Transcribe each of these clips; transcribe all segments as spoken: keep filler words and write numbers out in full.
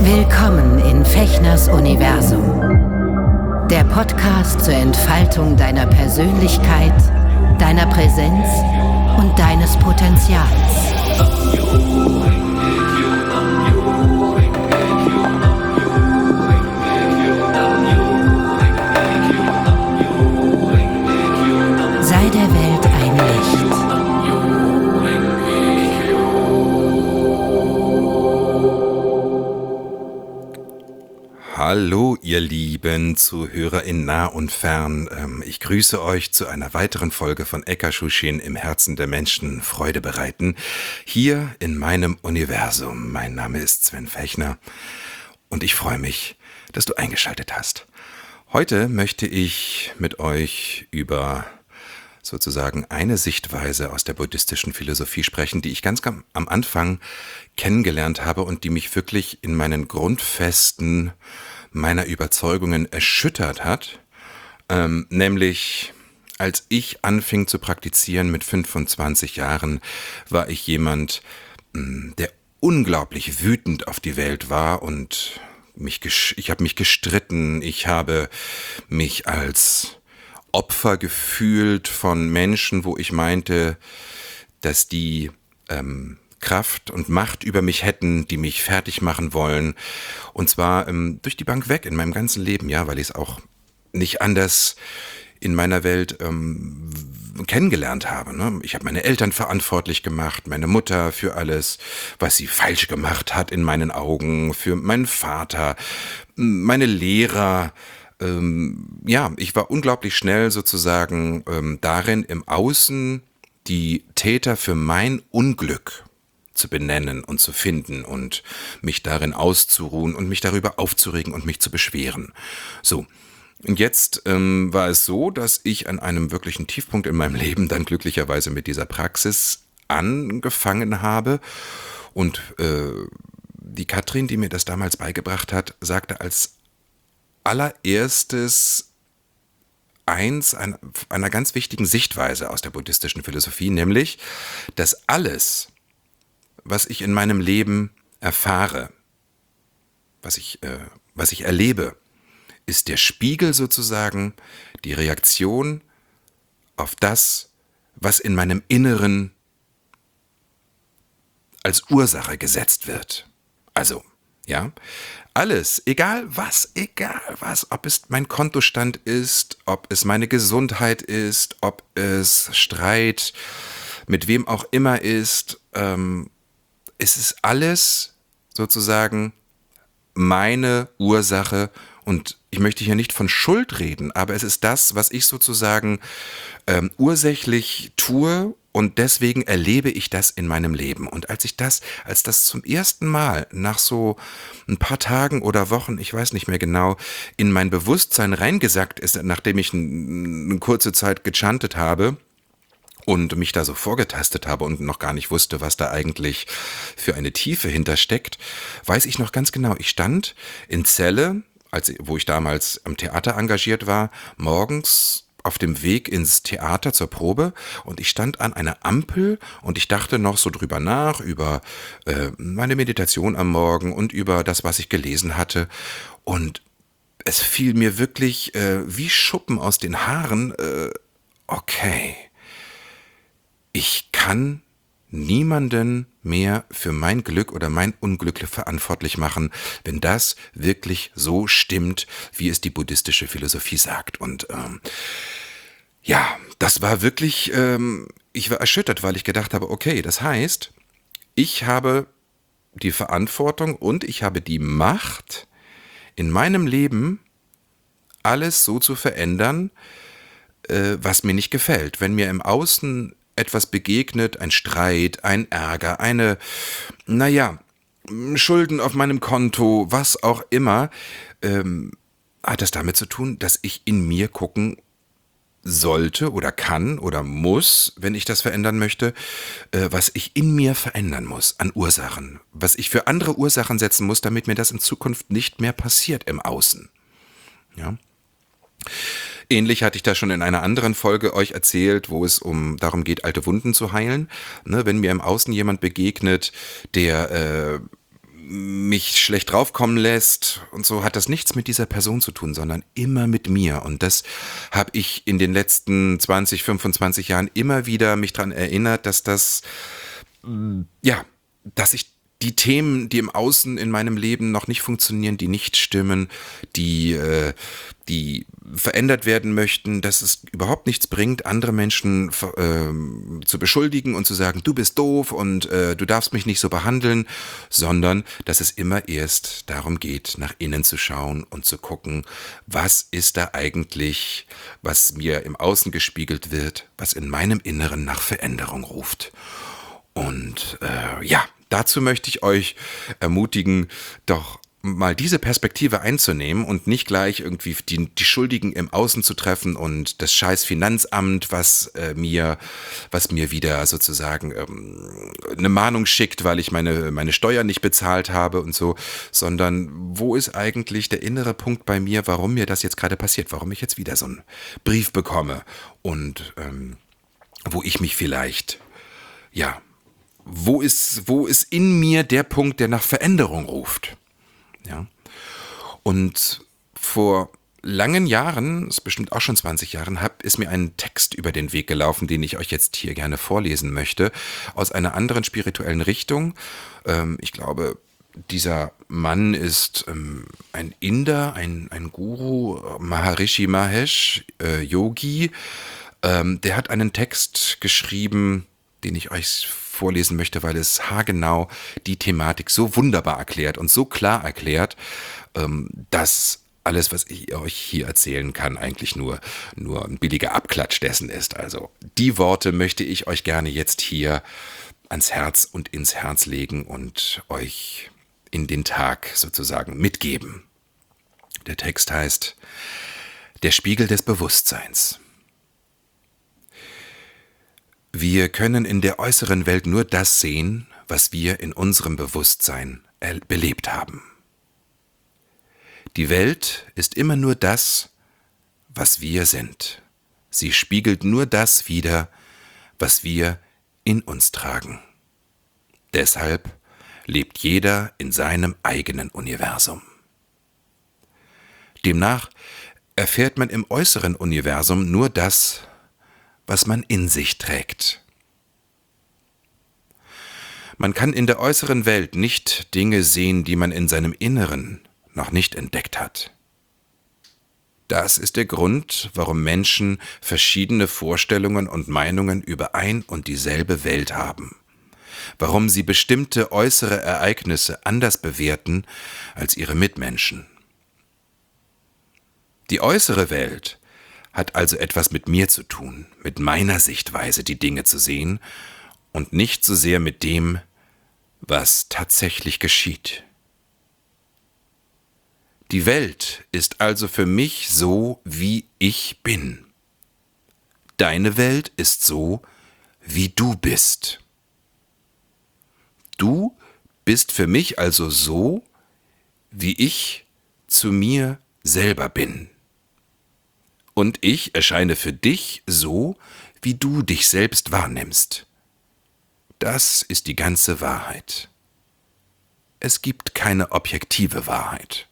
Willkommen in Fechners Universum. Der Podcast zur Entfaltung deiner Persönlichkeit, deiner Präsenz und deines Potenzials. Sei der Welt ein Licht. Hallo ihr lieben Zuhörer in nah und fern. Ich grüße euch zu einer weiteren Folge von Eka-Shuushin im Herzen der Menschen Freude bereiten. Hier in meinem Universum. Mein Name ist Sven Fechner und ich freue mich, dass du eingeschaltet hast. Heute möchte ich mit euch über sozusagen eine Sichtweise aus der buddhistischen Philosophie sprechen, die ich ganz am Anfang kennengelernt habe und die mich wirklich in meinen Grundfesten meiner Überzeugungen erschüttert hat, ähm, nämlich als ich anfing zu praktizieren mit fünfundzwanzig Jahren, war ich jemand, der unglaublich wütend auf die Welt war und mich, ich habe mich gestritten, ich habe mich als Opfer gefühlt von Menschen, wo ich meinte, dass die ähm, Kraft und Macht über mich hätten, die mich fertig machen wollen. Und zwar ähm, durch die Bank weg in meinem ganzen Leben, ja, weil ich es auch nicht anders in meiner Welt ähm, kennengelernt habe. Ne? Ich habe meine Eltern verantwortlich gemacht, meine Mutter für alles, was sie falsch gemacht hat in meinen Augen, für meinen Vater, meine Lehrer. Ähm, ja, ich war unglaublich schnell sozusagen ähm, darin, im Außen die Täter für mein Unglück zu benennen und zu finden und mich darin auszuruhen und mich darüber aufzuregen und mich zu beschweren. So, und jetzt ähm, war es so, dass ich an einem wirklichen Tiefpunkt in meinem Leben dann glücklicherweise mit dieser Praxis angefangen habe und äh, die Katrin, die mir das damals beigebracht hat, sagte als allererstes eins einer, einer ganz wichtigen Sichtweise aus der buddhistischen Philosophie, nämlich, dass alles, was ich in meinem Leben erfahre, was ich, äh, was ich erlebe, ist der Spiegel sozusagen, die Reaktion auf das, was in meinem Inneren als Ursache gesetzt wird. Also, ja, alles, egal was, egal was, ob es mein Kontostand ist, ob es meine Gesundheit ist, ob es Streit mit wem auch immer ist, ähm, es ist alles sozusagen meine Ursache und ich möchte hier nicht von Schuld reden, aber es ist das, was ich sozusagen ähm, ursächlich tue und deswegen erlebe ich das in meinem Leben. Und als ich das, als das zum ersten Mal nach so ein paar Tagen oder Wochen, ich weiß nicht mehr genau, in mein Bewusstsein reingesackt ist, nachdem ich n- eine kurze Zeit gechantet habe und mich da so vorgetastet habe und noch gar nicht wusste, was da eigentlich für eine Tiefe hintersteckt, weiß ich noch ganz genau, ich stand in Celle, als, wo ich damals am Theater engagiert war, morgens auf dem Weg ins Theater zur Probe und ich stand an einer Ampel und ich dachte noch so drüber nach, über äh, meine Meditation am Morgen und über das, was ich gelesen hatte und es fiel mir wirklich äh, wie Schuppen aus den Haaren, äh, okay, ich kann niemanden mehr für mein Glück oder mein Unglück verantwortlich machen, wenn das wirklich so stimmt, wie es die buddhistische Philosophie sagt. Und ähm, ja, das war wirklich, ähm, ich war erschüttert, weil ich gedacht habe, okay, das heißt, ich habe die Verantwortung und ich habe die Macht, in meinem Leben alles so zu verändern, äh, was mir nicht gefällt. Wenn mir im Außen etwas begegnet, ein Streit, ein Ärger, eine, naja, Schulden auf meinem Konto, was auch immer, ähm, hat das damit zu tun, dass ich in mir gucken sollte oder kann oder muss, wenn ich das verändern möchte, äh, was ich in mir verändern muss an Ursachen, was ich für andere Ursachen setzen muss, damit mir das in Zukunft nicht mehr passiert im Außen. Ja. Ähnlich hatte ich da schon in einer anderen Folge euch erzählt, wo es um darum geht, alte Wunden zu heilen. Ne, wenn mir im Außen jemand begegnet, der äh, mich schlecht draufkommen lässt und so, hat das nichts mit dieser Person zu tun, sondern immer mit mir. Und das habe ich in den letzten zwanzig, fünfundzwanzig Jahren immer wieder mich daran erinnert, dass das, ja, dass ich die Themen, die im Außen in meinem Leben noch nicht funktionieren, die nicht stimmen, die, äh, die verändert werden möchten, dass es überhaupt nichts bringt, andere Menschen äh, zu beschuldigen und zu sagen, du bist doof und äh, du darfst mich nicht so behandeln, sondern dass es immer erst darum geht, nach innen zu schauen und zu gucken, was ist da eigentlich, was mir im Außen gespiegelt wird, was in meinem Inneren nach Veränderung ruft. Und äh, ja, dazu möchte ich euch ermutigen, doch mal diese Perspektive einzunehmen und nicht gleich irgendwie die, die Schuldigen im Außen zu treffen und das scheiß Finanzamt, was äh, mir, was mir wieder sozusagen ähm, eine Mahnung schickt, weil ich meine, meine Steuern nicht bezahlt habe und so, sondern wo ist eigentlich der innere Punkt bei mir, warum mir das jetzt gerade passiert, warum ich jetzt wieder so einen Brief bekomme und ähm, wo ich mich vielleicht, ja, Wo ist, wo ist in mir der Punkt, der nach Veränderung ruft? Ja. Und vor langen Jahren, ist bestimmt auch schon zwanzig Jahren, hab, ist mir ein Text über den Weg gelaufen, den ich euch jetzt hier gerne vorlesen möchte, aus einer anderen spirituellen Richtung. Ähm, ich glaube, dieser Mann ist ähm, ein Inder, ein, ein Guru, Maharishi Mahesh, äh, Yogi. Ähm, der hat einen Text geschrieben, den ich euch vorlesen möchte, weil es haargenau die Thematik so wunderbar erklärt und so klar erklärt, dass alles, was ich euch hier erzählen kann, eigentlich nur, nur ein billiger Abklatsch dessen ist. Also die Worte möchte ich euch gerne jetzt hier ans Herz und ins Herz legen und euch in den Tag sozusagen mitgeben. Der Text heißt: Der Spiegel des Bewusstseins. Wir können in der äußeren Welt nur das sehen, was wir in unserem Bewusstsein belebt haben. Die Welt ist immer nur das, was wir sind. Sie spiegelt nur das wider, was wir in uns tragen. Deshalb lebt jeder in seinem eigenen Universum. Demnach erfährt man im äußeren Universum nur das, was man in sich trägt. Man kann in der äußeren Welt nicht Dinge sehen, die man in seinem Inneren noch nicht entdeckt hat. Das ist der Grund, warum Menschen verschiedene Vorstellungen und Meinungen über ein und dieselbe Welt haben. Warum sie bestimmte äußere Ereignisse anders bewerten als ihre Mitmenschen. Die äußere Welt hat also etwas mit mir zu tun, mit meiner Sichtweise, die Dinge zu sehen und nicht so sehr mit dem, was tatsächlich geschieht. Die Welt ist also für mich so, wie ich bin. Deine Welt ist so, wie du bist. Du bist für mich also so, wie ich zu mir selber bin. Und ich erscheine für dich so, wie du dich selbst wahrnimmst. Das ist die ganze Wahrheit. Es gibt keine objektive Wahrheit.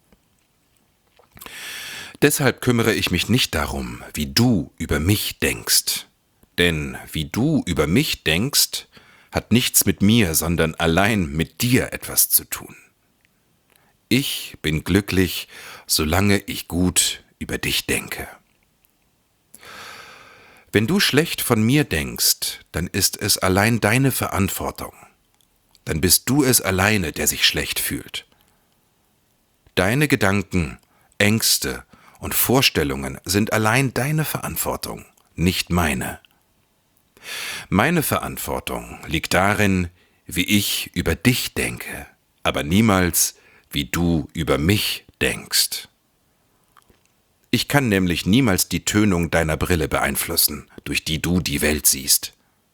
Deshalb kümmere ich mich nicht darum, wie du über mich denkst. Denn wie du über mich denkst, hat nichts mit mir, sondern allein mit dir etwas zu tun. Ich bin glücklich, solange ich gut über dich denke. Wenn du schlecht von mir denkst, dann ist es allein deine Verantwortung. Dann bist du es alleine, der sich schlecht fühlt. Deine Gedanken, Ängste und Vorstellungen sind allein deine Verantwortung, nicht meine. Meine Verantwortung liegt darin, wie ich über dich denke, aber niemals, wie du über mich denkst. Ich kann nämlich niemals die Tönung deiner Brille beeinflussen, durch die du die Welt siehst.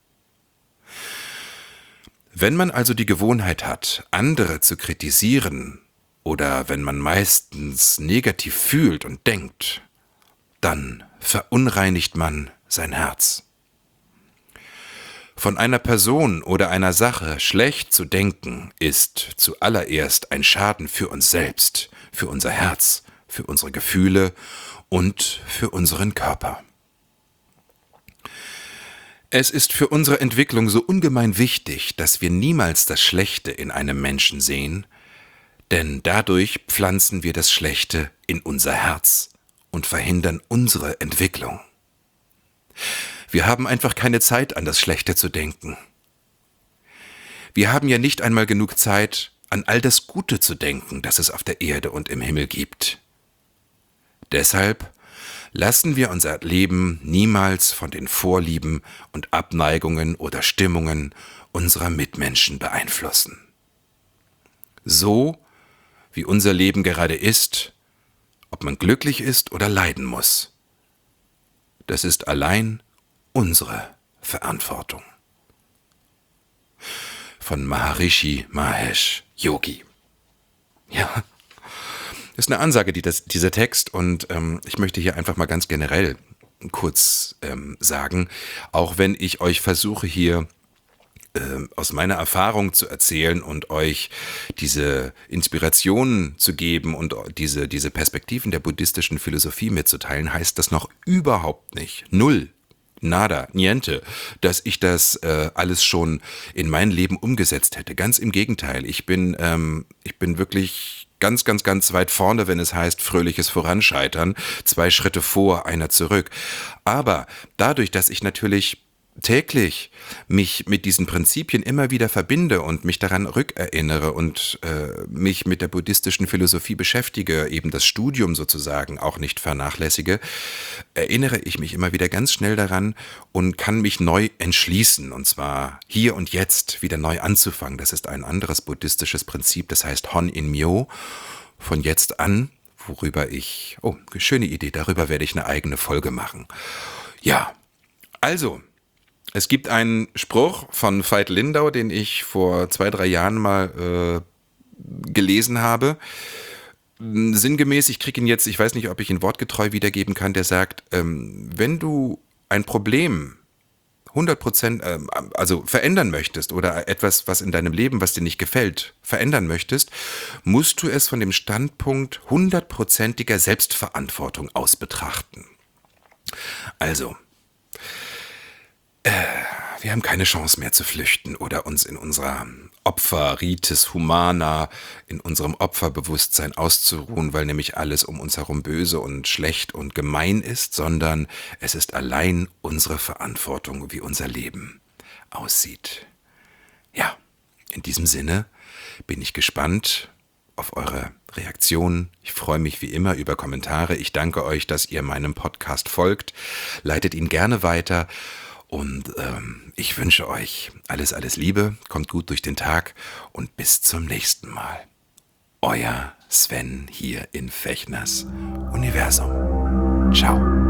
Wenn man also die Gewohnheit hat, andere zu kritisieren, oder wenn man meistens negativ fühlt und denkt, dann verunreinigt man sein Herz. Von einer Person oder einer Sache schlecht zu denken, ist zuallererst ein Schaden für uns selbst, für unser Herz, für unsere Gefühle und für unseren Körper. Es ist für unsere Entwicklung so ungemein wichtig, dass wir niemals das Schlechte in einem Menschen sehen, denn dadurch pflanzen wir das Schlechte in unser Herz und verhindern unsere Entwicklung. Wir haben einfach keine Zeit, an das Schlechte zu denken. Wir haben ja nicht einmal genug Zeit, an all das Gute zu denken, das es auf der Erde und im Himmel gibt. Deshalb lassen wir unser Leben niemals von den Vorlieben und Abneigungen oder Stimmungen unserer Mitmenschen beeinflussen. So, wie unser Leben gerade ist, ob man glücklich ist oder leiden muss, das ist allein unsere Verantwortung. Von Maharishi Mahesh Yogi. Ja, das ist eine Ansage, die das, dieser Text, und ähm, ich möchte hier einfach mal ganz generell kurz ähm, sagen, auch wenn ich euch versuche hier äh, aus meiner Erfahrung zu erzählen und euch diese Inspirationen zu geben und diese, diese Perspektiven der buddhistischen Philosophie mitzuteilen, heißt das noch überhaupt nicht, null, nada, niente, dass ich das äh, alles schon in mein Leben umgesetzt hätte. Ganz im Gegenteil, ich bin, ähm, ich bin wirklich ganz, ganz, ganz weit vorne, wenn es heißt fröhliches Voranscheitern, zwei Schritte vor, einer zurück. Aber dadurch, dass ich natürlich täglich mich mit diesen Prinzipien immer wieder verbinde und mich daran rückerinnere und äh, mich mit der buddhistischen Philosophie beschäftige, eben das Studium sozusagen auch nicht vernachlässige, erinnere ich mich immer wieder ganz schnell daran und kann mich neu entschließen, und zwar hier und jetzt wieder neu anzufangen. Das ist ein anderes buddhistisches Prinzip, das heißt Hon in Myo, von jetzt an, worüber ich, oh, schöne Idee, darüber werde ich eine eigene Folge machen. Ja, also, es gibt einen Spruch von Veit Lindau, den ich vor zwei, drei Jahren mal äh, gelesen habe. Sinngemäß, ich kriege ihn jetzt, ich weiß nicht, ob ich ihn wortgetreu wiedergeben kann, der sagt, ähm, wenn du ein Problem hundert Prozent, ähm, also verändern möchtest oder etwas, was in deinem Leben, was dir nicht gefällt, verändern möchtest, musst du es von dem Standpunkt hundertprozentiger Selbstverantwortung aus betrachten. Also, Äh, wir haben keine Chance mehr zu flüchten oder uns in unserer Opferritis humana, in unserem Opferbewusstsein auszuruhen, weil nämlich alles um uns herum böse und schlecht und gemein ist, sondern es ist allein unsere Verantwortung, wie unser Leben aussieht. Ja, in diesem Sinne bin ich gespannt auf eure Reaktionen. Ich freue mich wie immer über Kommentare. Ich danke euch, dass ihr meinem Podcast folgt. Leitet ihn gerne weiter. Und ähm, ich wünsche euch alles, alles Liebe, kommt gut durch den Tag und bis zum nächsten Mal. Euer Sven hier in Fechners Universum. Ciao.